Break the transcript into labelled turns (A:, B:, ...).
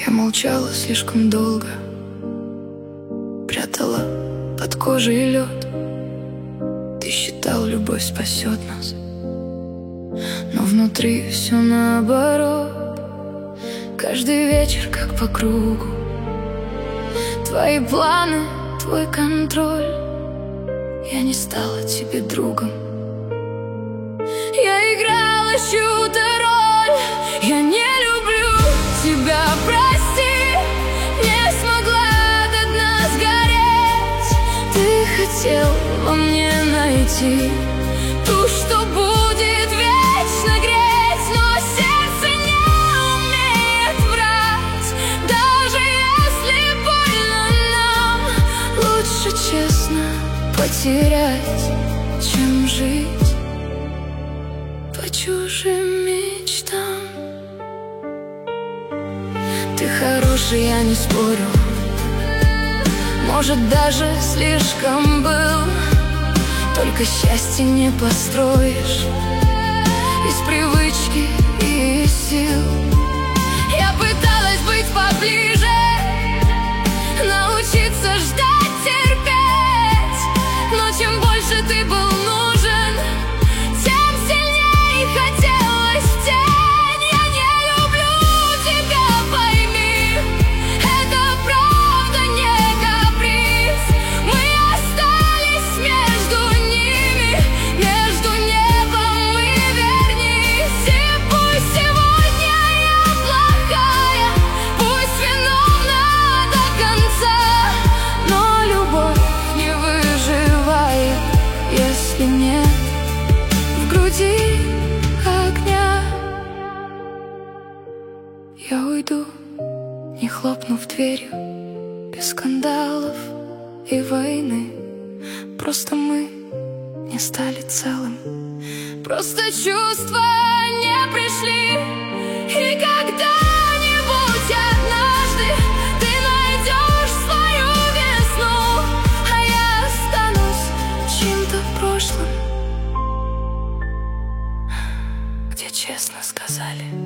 A: Я молчала слишком долго, прятала под кожей лед. Ты считал, любовь спасет нас, но внутри все наоборот. Каждый вечер как по кругу, твои планы, твой контроль. Я не стала тебе другом, я играла чью-то роль. Я не люблю тебя, прости, не смогла до дна сгореть. Ты хотел во мне найти ту, что будет вечно греть, но сердце не умеет врать. Даже если больно нам, лучше честно потерять, чем жить по чужим мечтам. Ты хороший, я не спорю, может, даже слишком был. Только счастье не построишь из привычки и сил. Я пыталась быть поближе, научиться ждать, терпеть, но чем больше ты был нужен, тем сильнее хотелось в тень. Я не люблю тебя, пойми, это правда не каприз. Мы остались между ними, между небом и вернись. И пусть сегодня я плохая, пусть виновна до конца, но любовь не выживает, если нет в груди огня. Я уйду, не хлопнув дверью, без скандалов и войны. Просто мы не стали целым, просто чувства не пришли. И когда-нибудь однажды ты найдешь свою весну, а я останусь чьим-то прошлым, где честно сказали: